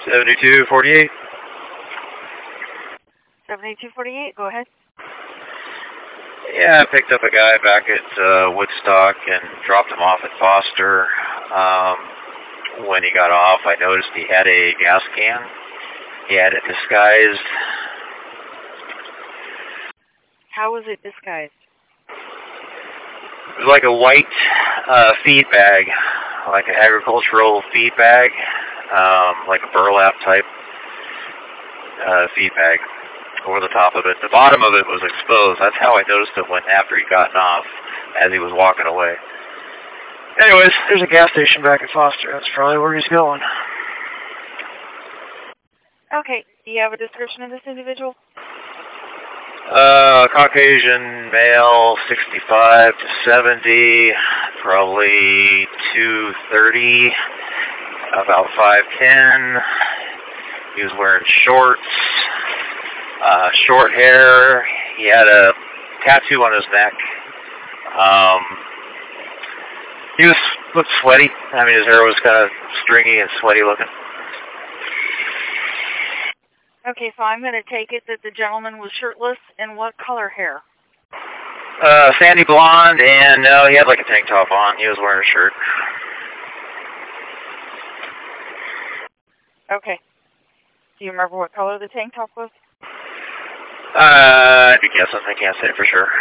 7248. 7248, go ahead. Yeah, I picked up a guy back at Woodstock and dropped him off at Foster. When he got off, I noticed he had a gas can. He had it disguised. How was it disguised? It was like a white feed bag, like an agricultural feed bag, like a burlap type feed bag over the top of it. The bottom of it was exposed. That's how I noticed it when after he'd gotten off, as he was walking away. Anyways, there's a gas station back at Foster. That's probably where he's going. Okay, do you have a description of this individual? Caucasian male, 65 to 70, probably 230, about 5'10". He was wearing shorts, short hair. He had a tattoo on his neck. He looked sweaty. I mean, his hair was kind of stringy and sweaty looking. Okay, so I'm going to take it that the gentleman was shirtless, and what color hair? Sandy blonde, and no, he had like a tank top on. He was wearing a shirt. Okay. Do you remember what color the tank top was? I'd be guessing. I can't say for sure.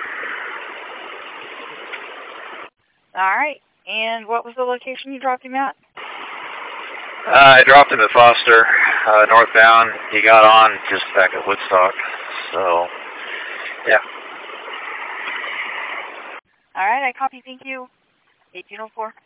All right. And what was the location you dropped him at? I dropped him at Foster, northbound. He got on just back at Woodstock. So, yeah. All right, I copy. Thank you. 1804.